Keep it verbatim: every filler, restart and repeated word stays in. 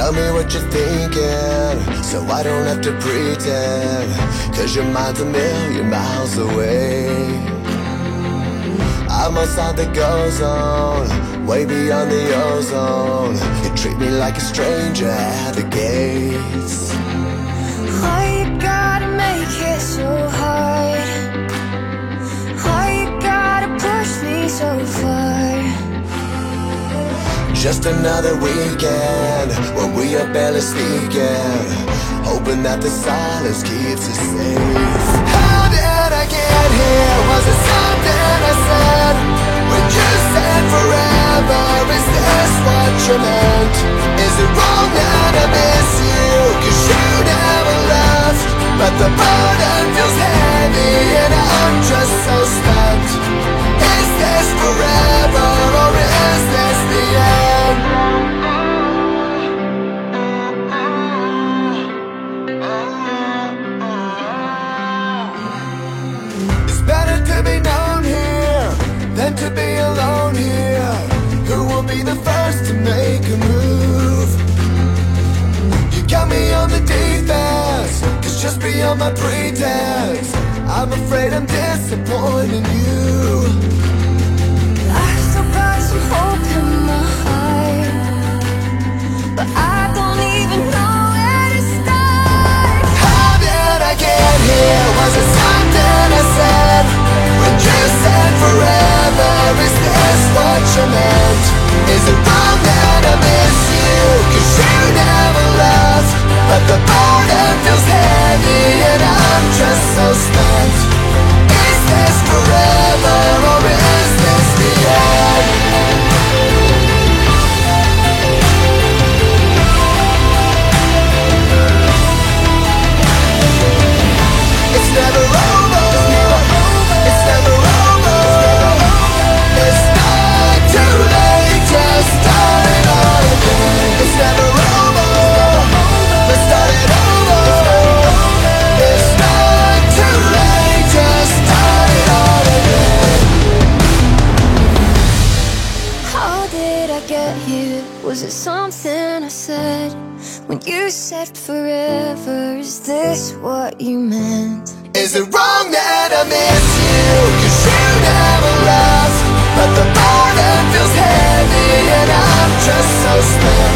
Tell me what you're thinking, so I don't have to pretend. Cause your mind's a million miles away. I'm outside the go zone, way beyond the ozone. You treat me like a stranger at the gates. Why you gotta make it so hard? Why you gotta push me so far? Just another weekend when we are barely speaking, hoping that the silence keeps us safe. How did I get here? Was it something I said? When you said forever, is this what you meant? Is it wrong that I miss you? Cause you never left, but the burden feels heavy and I'm just so spent. Is this forever or is this the end? It's better to be known here than to be alone here. Who will be the first to make a move? You got me on the defense, cause just beyond my pretense, I'm afraid I'm disappointing you. I still got some hope in my heart, but I don't even know where to start. How did I get here? Was it something I said? When you said forever, is this what you meant? Is it wrong that I miss you? Cause you never left, but the burden feels heavy and I'm just so spent. Is this forever or is this the end? It's never over. It's never over. It's not too late to start it all again. It's never over. Let's start it over. It's not too late to start it all again. How did I get here? Was it something I said? When you said forever, is this what you meant? Is it wrong that I miss you? Cause you never left, but the burden feels heavy and I'm just so spent.